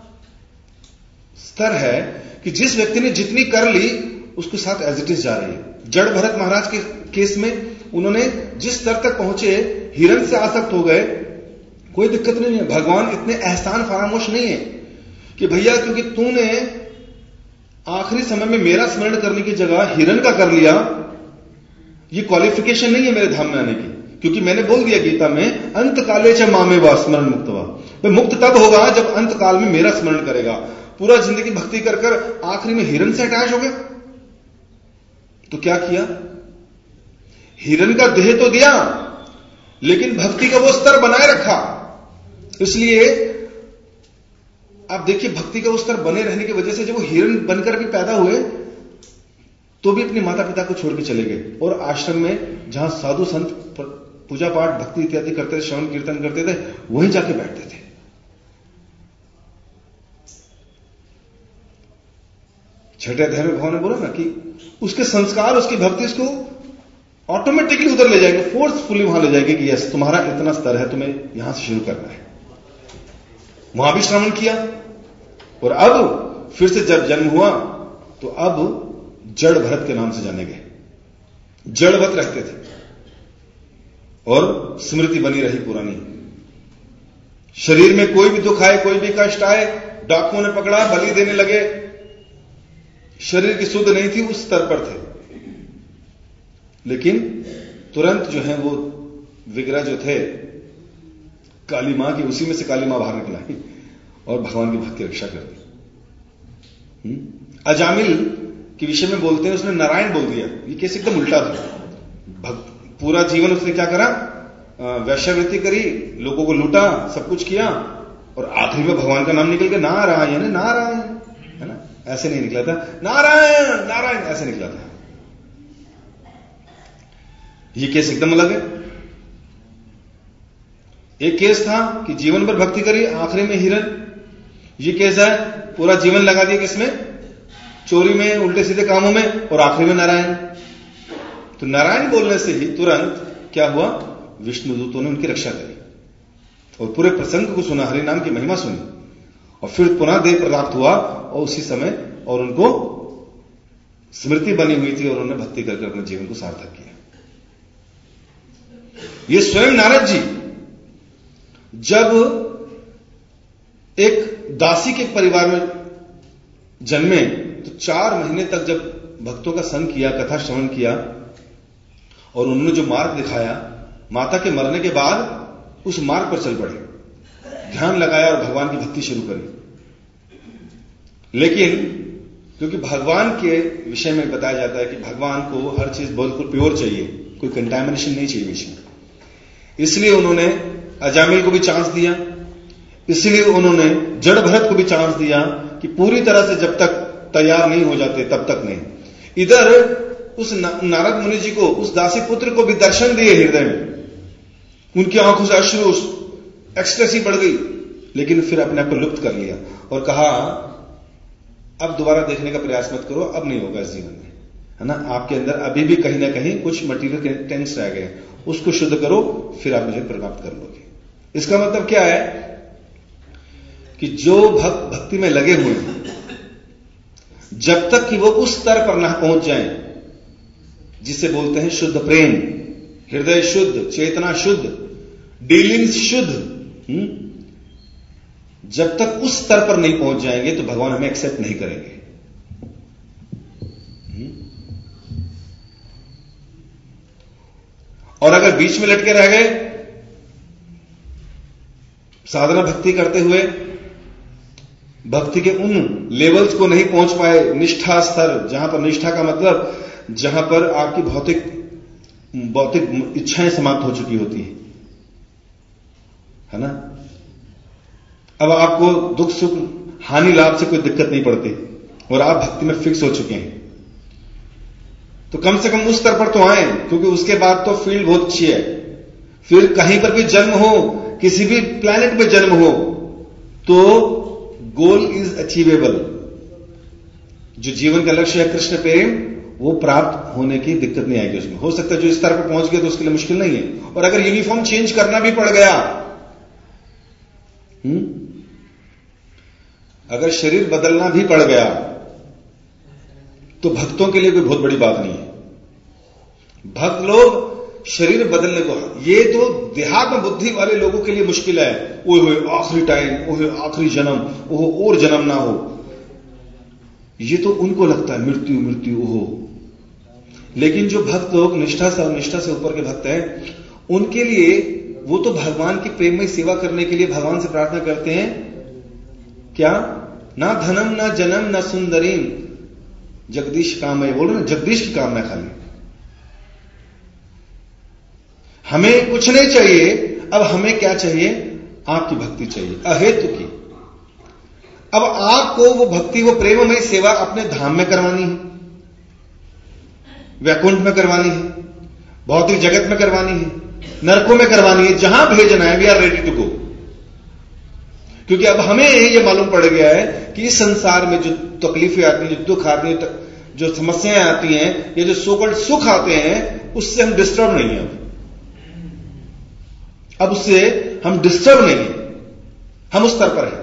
स्तर है कि जिस व्यक्ति ने जितनी कर ली उसके साथ एज इट इज जा रही है। जड़ भरत महाराज के केस में उन्होंने जिस स्तर तक पहुंचे, हिरण से आसक्त हो गए, कोई दिक्कत नहीं है। भगवान इतने एहसान फरामोश नहीं है कि भैया क्योंकि तूने आखिरी समय में मेरा स्मरण करने की जगह हिरण का कर लिया, ये क्वालिफिकेशन नहीं है मेरे धाम में आने की, क्योंकि मैंने बोल दिया गीता में अंतकाले च मामेव स्मरण मुक्तवा, वह मुक्त तब होगा जब अंतकाल में मेरा स्मरण करेगा। पूरा जिंदगी भक्ति कर कर आखिरी में हिरण से अटैच हो गया, तो क्या किया? हिरण का देह तो दिया लेकिन भक्ति का वो स्तर बनाए रखा। इसलिए आप देखिए भक्ति का वो स्तर बने रहने की वजह से जब वो हिरण बनकर भी पैदा हुए तो भी अपने माता पिता को छोड़ के चले गए, और आश्रम में जहां साधु संत पूजा पाठ भक्ति इत्यादि करते थे, श्रवण कीर्तन करते थे, वहीं जाके बैठते थे। छठे अध्याय में भगवान ने बोला ना कि उसके संस्कार, उसकी भक्ति उसको ऑटोमेटिकली उधर ले जाएंगे, फोर्सफुली वहां ले जाएंगे कि यस तुम्हारा इतना स्तर है, तुम्हें यहां से शुरू करना है। वहां भी श्रवण किया, और अब फिर से जब जन्म हुआ तो अब जड़ भरत के नाम से जाने गए। जड़वत रहते थे और स्मृति बनी रही पुरानी। शरीर में कोई भी दुख आए, कोई भी कष्ट आए, डाकुओं ने पकड़ा, बलि देने लगे, शरीर की सुध नहीं थी, उस स्तर पर थे। लेकिन तुरंत जो है वो विग्रह जो थे काली मां की, उसी में से काली मां बाहर निकलाई और भगवान की भक्त की रक्षा कर दी। अजामिल के विषय में बोलते हैं उसने नारायण बोल दिया, ये केस एकदम उल्टा था। पूरा जीवन उसने क्या करा? वैश्यावृत्ति करी, लोगों को लूटा, सब कुछ किया, और आखिरी में भगवान का नाम निकल के नारायण नारायण, है ना? ऐसे नहीं निकला था, नारायण नारायण ऐसे निकला था। ये केस एकदम अलग है। एक केस था कि जीवन भर भक्ति करी, आखिरी में हिरण। ये केस है पूरा जीवन लगा दिया किसमें? चोरी में, उल्टे सीधे कामों में, और आखिरी में नारायण। तो नारायण बोलने से ही तुरंत क्या हुआ? विष्णु दूतों ने उनकी रक्षा करी और पूरे प्रसंग को सुना, हरि नाम की महिमा सुनी, और फिर पुनः देह प्राप्त हुआ, और उसी समय और उनको स्मृति बनी हुई थी और उन्होंने भक्ति करके अपने जीवन को सार्थक किया। ये स्वयं नारद जी जब एक दासी के परिवार में जन्मे तो 4 महीने तक जब भक्तों का संग किया, कथा श्रवण किया, और उन्होंने जो मार्ग दिखाया, माता के मरने के बाद उस मार्ग पर चल पड़े, ध्यान लगाया और भगवान की भक्ति शुरू करी। लेकिन क्योंकि भगवान के विषय में बताया जाता है कि भगवान को हर चीज बिल्कुल प्योर चाहिए, कोई कंटामिनेशन नहीं चाहिए बीच में, इसलिए उन्होंने अजामिल को भी चांस दिया, इसलिए उन्होंने जड़ भरत को भी चांस दिया कि पूरी तरह से जब तक तैयार नहीं हो जाते तब तक नहीं। इधर उस नारद मुनि जी को, उस दासी पुत्र को भी दर्शन दिए हृदय में, उनकी आंखों से अश्रु, एक्सटेसी बढ़ गई, लेकिन फिर अपने आप को लुप्त कर लिया और कहा अब दोबारा देखने का प्रयास मत करो, अब नहीं होगा इस जीवन में, है ना? आपके अंदर अभी भी कहीं ना कहीं कुछ मटीरियल टेंस रह गए, उसको शुद्ध करो, फिर आप मुझे प्राप्त कर लोगे। इसका मतलब क्या है कि जो भक्त भक्ति में लगे हुए हैं, जब तक कि वो उस स्तर पर ना पहुंच जाएं जिसे बोलते हैं शुद्ध प्रेम, हृदय शुद्ध, चेतना शुद्ध, डीलिंग्स शुद्ध, जब तक उस स्तर पर नहीं पहुंच जाएंगे तो भगवान हमें एक्सेप्ट नहीं करेंगे। और अगर बीच में लटके रह गए, साधना भक्ति करते हुए भक्ति के उन लेवल्स को नहीं पहुंच पाए, निष्ठा स्तर, जहां पर निष्ठा का मतलब जहां पर आपकी भौतिक इच्छाएं समाप्त हो चुकी होती है ना? अब आपको दुख सुख हानि लाभ से कोई दिक्कत नहीं पड़ती और आप भक्ति में फिक्स हो चुके हैं, तो कम से कम उस स्तर पर तो आए, क्योंकि उसके बाद तो फील्ड बहुत अच्छी है। फिर कहीं पर भी जन्म हो, किसी भी प्लैनेट पे जन्म हो, तो गोल इज अचीवेबल। जो जीवन का लक्ष्य है कृष्ण प्रेम, वो प्राप्त होने की दिक्कत नहीं आएगी उसमें। हो सकता है जो इस स्तर पर पहुंच गया तो उसके लिए मुश्किल नहीं है। और अगर यूनिफॉर्म चेंज करना भी पड़ गया, अगर शरीर बदलना भी पड़ गया, तो भक्तों के लिए कोई बहुत बड़ी बात नहीं है। भक्त लोग शरीर बदलने को, ये तो देहात्म बुद्धि वाले लोगों के लिए मुश्किल है। ओए आखिरी टाइम, ओए आखिरी जन्म, ओहो और जन्म ना हो, ये तो उनको लगता है मृत्यु मृत्यु ओहो। लेकिन जो भक्त लोग निष्ठा से ऊपर के भक्त हैं, उनके लिए वो तो भगवान की प्रेममय सेवा करने के लिए भगवान से प्रार्थना करते हैं, क्या? ना धनम ना जन्म ना सुंदरीम जगदीश कामय, बोल रहे ना, जगदीश की कामना खाली। हमें कुछ नहीं चाहिए, अब हमें क्या चाहिए? आपकी भक्ति चाहिए, अहेतु की। अब आपको वो भक्ति, वो प्रेममय सेवा अपने धाम में करवानी है, वैकुंठ में करवानी है, भौतिक जगत में करवानी है, नरकों में करवानी है, जहां भेजना है we are ready to go. क्योंकि अब हमें ये मालूम पड़ गया है कि इस संसार में जो तकलीफें आती हैं, जो दुख आते हैं, जो समस्याएं आती हैं, ये जो सोकल्ड सुख आते हैं, उससे हम डिस्टर्ब नहीं है। अब उससे हम डिस्टर्ब नहीं है, हम उस स्तर पर हैं।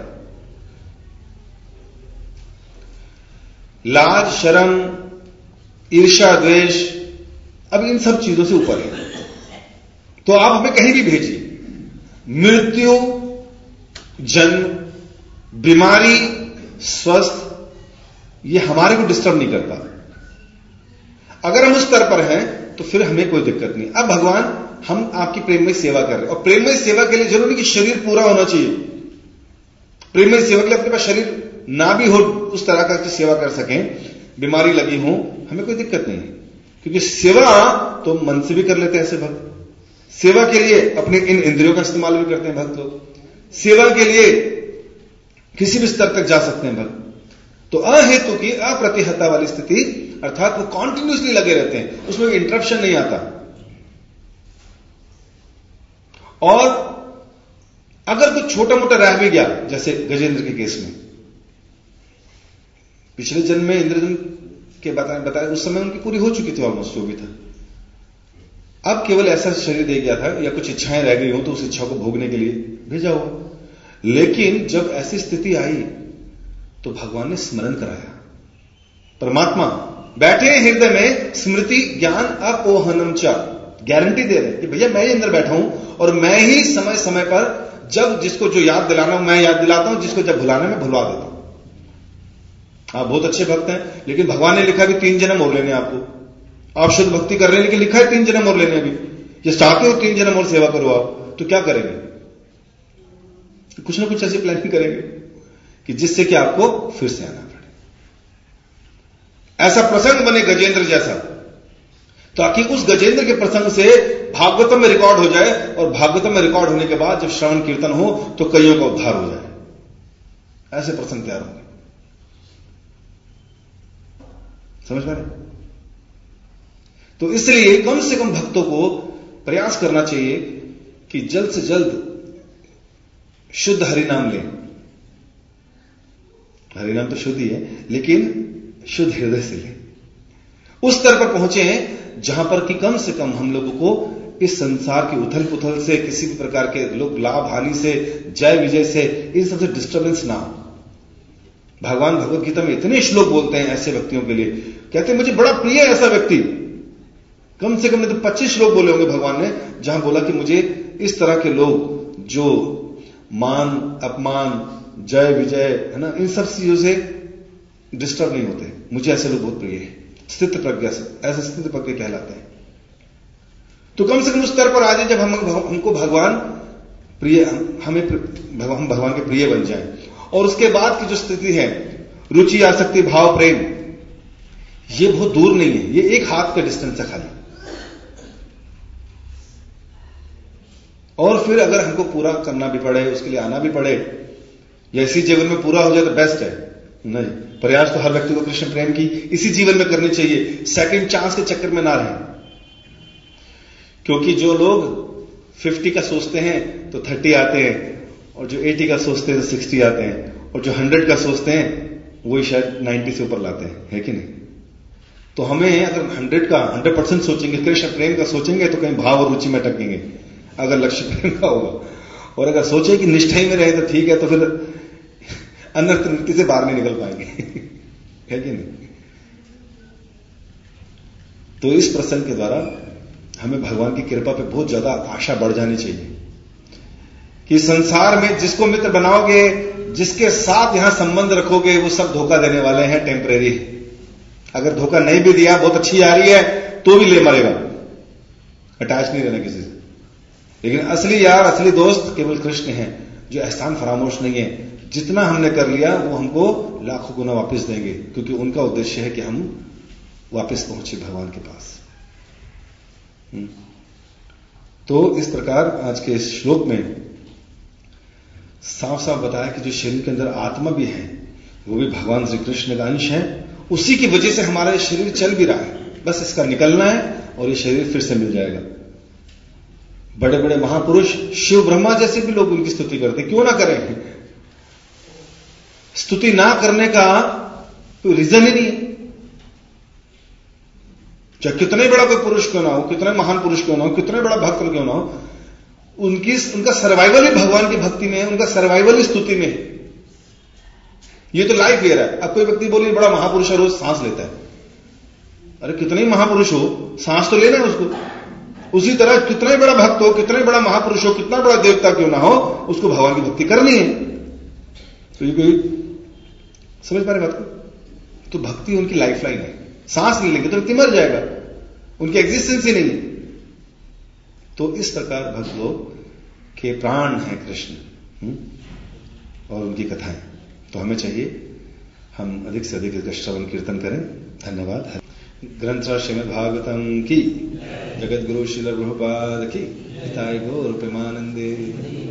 लाज शर्म ईर्ष्या द्वेष, अब इन सब चीजों से ऊपर है। तो आप हमें कहीं भी भेजिए, मृत्यु, जन्म, बीमारी, स्वस्थ, ये हमारे को डिस्टर्ब नहीं करता। अगर हम उस स्तर पर हैं तो फिर हमें कोई दिक्कत नहीं। अब भगवान, हम आपकी प्रेममय सेवा कर रहे हैं, और प्रेममय सेवा के लिए जरूरी कि शरीर पूरा होना चाहिए। प्रेममय सेवा के लिए अपने पास शरीर ना भी हो उस तरह का सेवा कर सकें, बीमारी लगी हो, हमें कोई दिक्कत नहीं है। क्योंकि सेवा तो मन से भी कर लेते हैं ऐसे भक्त, सेवा के लिए अपने इन इंद्रियों का इस्तेमाल भी करते हैं भक्त लोग, सेवा के लिए किसी भी स्तर तक जा सकते हैं भक्त। तो अहेतु की अप्रतिहता वाली स्थिति, अर्थात वो कॉन्टिन्यूसली लगे रहते हैं, उसमें कोई इंटरप्शन नहीं आता। और अगर कुछ छोटा मोटा रह भी गया, जैसे गजेंद्र के केस में, पिछले जन्म में इंद्रजन के बताया उस समय उनकी पूरी हो चुकी थी ऑलमोस्ट, जो भी था। अब केवल ऐसा शरीर दे गया था, या कुछ इच्छाएं रह गई हो तो उस इच्छा को भोगने के लिए भेजा हुआ। लेकिन जब ऐसी स्थिति आई तो भगवान ने स्मरण कराया। परमात्मा बैठे हैं हृदय में, स्मृति ज्ञान अपोहनम च, गारंटी दे रहे कि भैया मैं ही अंदर बैठा हूं, और मैं ही समय समय पर जब जिसको जो याद दिलाना मैं याद दिलाता हूं, जिसको जब भुलाना मैं भुलवा देता हूं। आप बहुत अच्छे भक्त हैं, लेकिन भगवान ने लिखा भी 3 जन्म और लेने आपको। आप शुद्ध भक्ति कर रहे हैं, लेकिन लिखा है 3 जन्म और लेने। अभी ये चाहते हो 3 जन्म और सेवा करो आप, तो क्या करेंगे? कुछ ना कुछ ऐसी प्लानिंग करेंगे कि जिससे कि आपको फिर से आना पड़े। ऐसा प्रसंग बने गजेंद्र जैसा, ताकि उस गजेंद्र के प्रसंग से भागवतम में रिकॉर्ड हो जाए, और भागवतम में रिकॉर्ड होने के बाद जब श्रवण कीर्तन हो तो कईयों का उद्धार हो जाए। ऐसे प्रसंग तैयार होंगे। समझ में? तो इसलिए कम से कम भक्तों को प्रयास करना चाहिए कि जल्द से जल्द शुद्ध हरिनाम लें। हरिनाम तो शुद्ध ही है, लेकिन शुद्ध हृदय से लें। उस स्तर पर पहुंचे हैं जहां पर कि कम से कम हम लोगों को इस संसार की उथल पुथल से, किसी भी प्रकार के लोग लाभ हानि से, जय विजय से, इन सबसे डिस्टर्बेंस ना हो। भगवान भगवत गीता में इतने श्लोक बोलते हैं ऐसे व्यक्तियों के लिए, कहते हैं मुझे बड़ा प्रिय है ऐसा व्यक्ति। कम से कम नहीं तो 25 श्लोक बोले होंगे भगवान ने, जहां बोला कि मुझे इस तरह के लोग जो मान अपमान जय विजय है ना, इन सब चीजों से डिस्टर्ब नहीं होते, मुझे ऐसे लोग बहुत प्रिय है। स्थित प्रज्ञा से, ऐसे स्थित प्रज्ञा कहलाते हैं। तो कम से कम उस स्तर पर आ जाए जब हमको भगवान प्रिय, हम भगवान के प्रिय बन जाएं। और उसके बाद की जो स्थिति है, रुचि आसक्ति भाव प्रेम, ये बहुत दूर नहीं है, ये एक हाथ का डिस्टेंस है खाली। और फिर अगर हमको पूरा करना भी पड़े, उसके लिए आना भी पड़े, या इसी जीवन में पूरा हो जाए तो बेस्ट है। नहीं, प्रयास तो हर व्यक्ति को कृष्ण प्रेम की इसी जीवन में करनी चाहिए, सेकंड चांस के चक्कर में ना रहें। क्योंकि जो लोग 50 का सोचते हैं तो 30 आते हैं, और जो 80 का सोचते हैं तो 60 आते हैं, और जो 100 का सोचते हैं वही शायद 90 से ऊपर लाते हैं, है कि नहीं? तो हमें अगर 100% सोचेंगे, कृष्ण प्रेम का सोचेंगे तो कहीं भाव और रुचि में अटकेंगे, अगर लक्ष्य प्रेम का होगा। और अगर सोचे कि निष्ठा ही में रहे तो ठीक है, तो फिर अनर्थ वृत्ति से बाहर नहीं निकल पाएंगे, है कि नहीं? तो इस प्रसंग के द्वारा हमें भगवान की कृपा पे बहुत ज्यादा आशा बढ़ जानी चाहिए कि संसार में जिसको मित्र बनाओगे, जिसके साथ यहां संबंध रखोगे, वो सब धोखा देने वाले हैं, टेम्परेरी। अगर धोखा नहीं भी दिया, बहुत अच्छी यारी है, तो भी ले मरेगा, अटैच नहीं रहना किसी से। लेकिन असली यार, असली दोस्त केवल कृष्ण है, जो एहसान फरामोश नहीं है। जितना हमने कर लिया वो हमको लाखों गुना वापस देंगे, क्योंकि उनका उद्देश्य है कि हम वापस पहुंचे भगवान के पास। तो इस प्रकार आज के इस श्लोक में साफ साफ बताया कि जो शरीर के अंदर आत्मा भी है, वो भी भगवान श्री कृष्ण का अंश है। उसी की वजह से हमारा शरीर चल भी रहा है, बस इसका निकलना है और ये शरीर फिर से मिल जाएगा। बड़े बड़े महापुरुष, शिव ब्रह्मा जैसे भी लोग उनकी स्तुति करते, क्यों ना करें? स्तुति ना करने का कोई रीजन ही नहीं है। चाहे कितने बड़ा कोई पुरुष क्यों ना हो, कितने महान पुरुष क्यों ना हो, कितने बड़ा भक्त क्यों ना हो, उनका सर्वाइवल ही भगवान की भक्ति में है, उनका सर्वाइवल ही स्तुति में है। ये तो लाइफ ले रहा है। अब कोई व्यक्ति बोले बड़ा महापुरुष है, रोज सांस लेता है, अरे कितने ही महापुरुष हो, सांस तो लेना है उसको। उसी तरह कितना ही बड़ा भक्त हो, कितने बड़ा महापुरुष हो, कितना बड़ा देवता क्यों ना हो, उसको भगवान की भक्ति करनी है। तो ये कोई समझ पा रहे बात को? तो भक्ति उनकी लाइफ लाइन है। सांस नहीं लेंगे तो व्यक्ति मर जाएगा, उनकी एग्जिस्टेंस ही नहीं है। तो इस प्रकार भक्त लोग के प्राण है कृष्ण और उनकी कथाएं। तो हमें चाहिए हम अधिक से अधिक इसका श्रवण कीर्तन करें। धन्यवाद। ग्रंथ श्रीमद् भागवतम की, जगत गुरु श्रील प्रभुपाद की, हिताय गौर प्रेमानंदे।